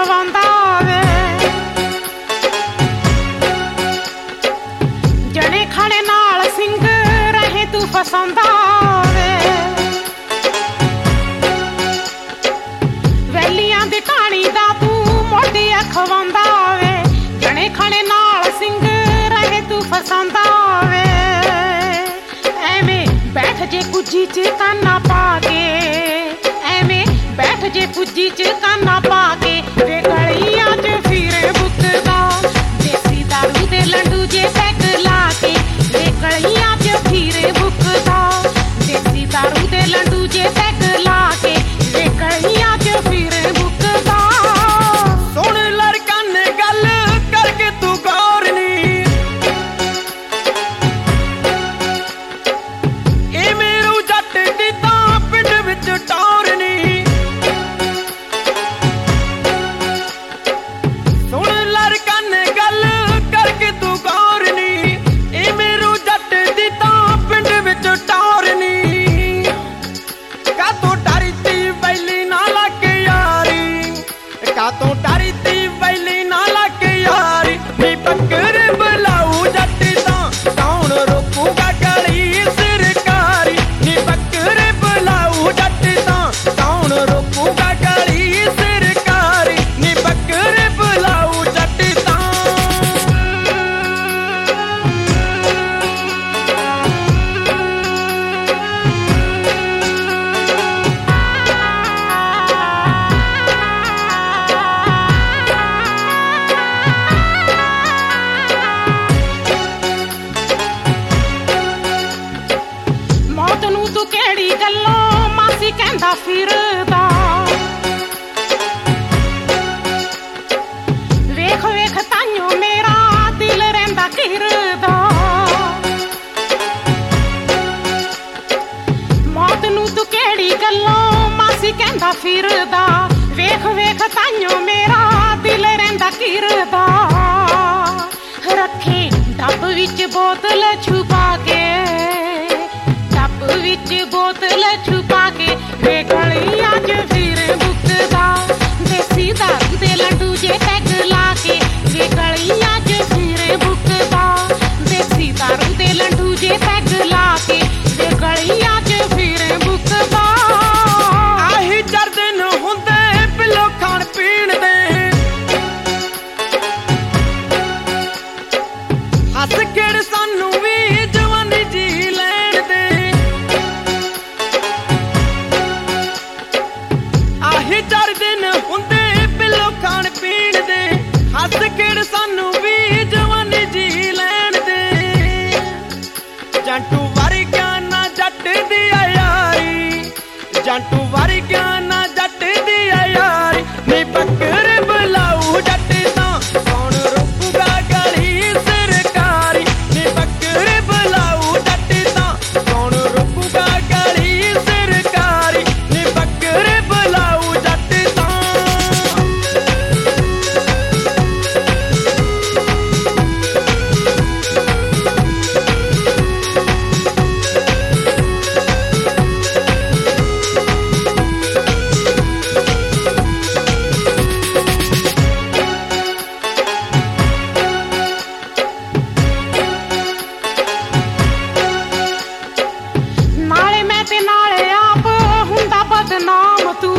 ਖਵਾਉਂਦਾ ਵੇ ਜਣੇ ਖਾਣੇ ਨਾਲ ਸਿੰਘ ਰਹੇ ਤੂੰ ਫਸਾਉਂਦਾ ਵੇ ਵੈਲੀਆਂ ਦੀ ਢਾਣੀ ਦਾ ਤੂੰ ਮੋਢੀਆ ਖਵਾਉਂਦਾ ਵੇ ਜਣੇ ਖਾਣੇ ਨਾਲ ਸਿੰਘ ਰਹੇ ਤੂੰ ਫਸਾਉਂਦਾ ਵੇ ਐਵੇਂ ਬੈਠ ਜੇ ਕੁੱਜੀ ਚ ਕਾਨਾ ਪਾ ਕੇ ਐਵੇਂ ਬੈਠ ਜੇ ਕੁੱਜੀ ਚ ਕਾਨਾ ਪਾ ਕੇ ਵੇ ਗਲੀਆਂ ਚ ਫਿਰੇ ਬੁੱਕਦਾ ਦੇਸੀ ਦਾਰੂ ਦੇ ਲੰਡੂ ਜੇ ਪੈਕ ਲਾ ਕੇ ਵੇ ਗਲੀਆਂ ਚ ਫਿਰੇ ਬੁੱਕਦਾ ਦੇਸੀ ਦਾਰੂ ਦੇ ਲੰਡੂ ਜੇ ਪੈਕ ਲਾ ਕੇ ਵੇ ਗਲੀਆਂ ਚ ਫਿਰੇ ਬੁੱਕਦਾ ਸੁਣ ਲੜਕਾ ਨੇ ਗੱਲ ਕਰਕੇ ਤੂੰ ਗੌਰ ਨੀ ਇਹ ਮੇਰੂ ਜੱਟ ਦੀ ਤਾਂ ਪਿੰਡ ਵਿੱਚ ਟੌਰ ਨੀ ਸੁਣ ਲੜਕਾ ਨੇ ਗੱਲ ਕਰਕੇ ਤੂੰ ਗੌਰ ਨੀ ਇਹ ਮੇਰੂ ਜੱਟ ਦੀ ਤਾਂ ਪਿੰਡ ਵਿੱਚ ਟੌਰ ਨੀ ਕਾਤੋਂ ਡਰਦੀ ਵੈਲੀ ਨਾ ਲੱਗ ਯਾਰੀ ਕਾਤੋਂ ਡਰਦੀ ਵੈਲੀ ਨਾ ਲੱਗ ਯਾਰੀ ਨੀ ਬੱਕਰ ਬਲਾਉ ਜੱਟ ਤਾਂ ਕੌਣ ਰੋਕੂਗਾ ਗਲੀ ਸਰਕਾਰੀ ਨੀ ਬੱਕਰ ਬਲਾਉ ਜੱਟ ਤਾਂ ਕੌਣ ਰੋਕੂਗਾ ਗਲੀ ਸਰਕਾਰੀ ਨੀ ਬੱਕਰ ਬਲਾਉ ਜੱਟ ਤਾਂ ਮੌਤ ਨੂੰ ਤੂੰ ਕਿਹੜੀ ਗੱਲੋਂ ਮਾਸੀ ਕਹਿੰਦਾ ਫਿਰਦਾ ਵੇਖ ਵੇਖ ਤਾਈਓ ਮੇਰਾ ਦਿਲ ਰਹਿੰਦਾ ਘਿਰਦਾ ਮੌਤ ਨੂੰ ਤੂੰ ਕਿਹੜੀ ਗੱਲੋਂ ਮਾਸੀ ਕਹਿੰਦਾ ਫਿਰਦਾ ਵੇਖ ਵੇਖ ਤਾਈਓ ਮੇਰਾ ਦਿਲ ਰਹਿੰਦਾ ਘਿਰਦਾ ਰੱਖੇ ਡੱਬ ਵਿੱਚ ਬੋਤਲ ਛੁਪਾ ਕੇ ਡੱਬ ਵਿੱਚ ਬੋਤਲ ਛੁਪਾ ਕੇ ਵੇ ਗਲੀਆਂ ਚ ਫਿਰ ਬੁੱਕਦਾ ਦੇਸੀ ਦਾਰੂ ਦੇ ਲੰਡੂ ਜੇ ਪੈਗ ਲਾ ਕੇ ਵੇ ਗਲੀਆਂ ਚ ਫਿਰ ਬੁੱਕਦਾ ਦੇਸੀ ਦਾਰੂ ਦੇ ਲੰਡੂ ਜੇ ਪੈਗ ਲਾ ਕੇ ਵੇ ਗਲੀਆਂ ਚ ਫਿਰ ਬੁੱਕਦਾ ਆਹੀ ਚਾਰ ਦਿਨ ਹੁੰਦੇ ਪਿੱਲੋ ਖਾਣ ਪੀਣ ਦੇ ਹੱਸ ਖੇਡ ਸਾਨੂੰ ਵੀ ਜਵਾਨੀ ਜੀ ਲੈਣ ਦੇ ਆਹੀ ਚਾਰ ਦਿਨ ਹੁੰਦੇ ਪਿੱਲੋ ਖਾਣ ਪੀਣ ਦੇ ਹੱਸ ਖੇਡ ਸਾਨੂੰ ਵੀ ਜਵਾਨੀ ਜੀ ਲੈਣ ਦੇ ਜੰਟੂ ਵਰਗਿਆਂ ਨਾ ਜੱਟ ਦੀ ਆ ਯਾਰੀ ਜੰਟੂ ਵਰਗਿਆਂ ਨਾ ਜੱਟ ਦੀ ਆ ਯਾਰੀ ਨੀ ਬੱਕਰ ਬਲਾਉ ਜੱਟ ਤਾਂ ਕੌਣ ਰੋਕੂਗਾ ਗਲੀ ਸਰਕਾਰੀ ਨੀ ਬੱਕਰ ਬਲਾਉ ਜੱਟ ਤਾਂ ਕੌਣ ਰੋਕੂਗਾ ਗਲੀ ਸਰਕਾਰੀ ਨੀ ਬੱਕਰ ਬਲਾਉ ਜੱਟ ਤਾਂ ਨਾਲੇ ਮੈਂ ਤੇ ਨਾਲੇ ਆਪ ਹੁੰਦਾ ਬਦਨਾਮ ਤੂੰ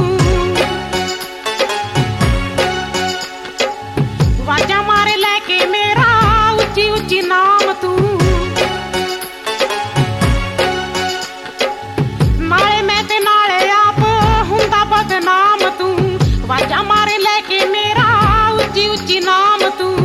ਵਾਜਾਂ ਮਾਰੇ ਲੈ ਕੇ ਮੇਰਾ ਉੱਚੀ ਉੱਚੀ ਨਾਮ ਤੂੰ ਨਾਲੇ ਮੈਂ ਤੇ ਨਾਲੇ ਆਪ ਹੁੰਦਾ ਬਦਨਾਮ ਤੂੰ ਵਾਜਾਂ ਮਾਰੇ ਲੈ ਕੇ ਮੇਰਾ ਉੱਚੀ ਉੱਚੀ ਨਾਮ ਤੂੰ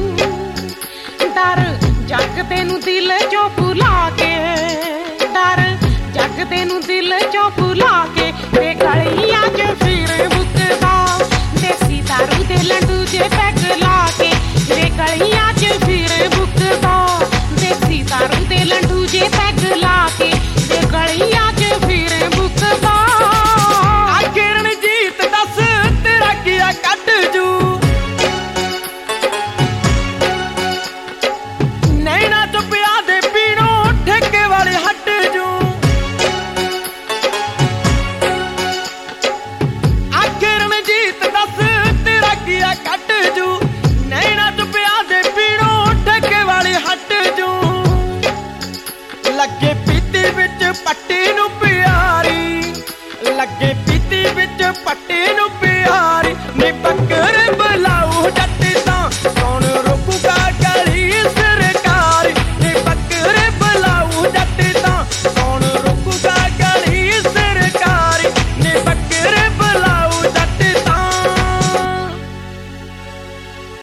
ਡਰ ਜੱਗ ਤੈਨੂੰ ਦਿਲ ਚੋਂ ਭੁਲਾ ਕੇ ਡਰ ਜੱਗ ਤੈਨੂੰ ਦਿਲ ਚੋਂ ਭੁਲਾ ਕੇ ਵੇ ਗਲੀਆਂ ਚ ਫਿਰ ਬੁੱਕਦਾ ਦੇਸੀ ਦਾਰੂ ਦੇ ਲੰਡੂ ਜੇ ਪੈਗ ਲਾ ਕੇ ਵੇ ਗਲੀਆਂ ਚ ਫਿਰ ਬੁੱਕਦਾ ਦੇਸੀ ਦਾਰੂ ਦੇ ਲੰਡੂ ਜੇ ਪੈਗ ਲਾ ਕੇ ਵੇ ਗਲੀਆਂ ਚ ਫਿਰ ਬੁੱਕਦਾ ਆ ਕਿਰਨ ਜੀਤ ਦੱਸ ਤੇਰਾ ਕੀਆ ਕੱਢ ਜੂ ਨੈਣਾ ਚੁੱਪਿਆ ਦੇ ਪੀਣੋਂ ਠੇਕੇ ਵਾਲੇ ਹੱਟ ਜੂ ਲੱਗੇ ਪੀਤੀ ਵਿੱਚ ਪੱਟੇ ਨੂੰ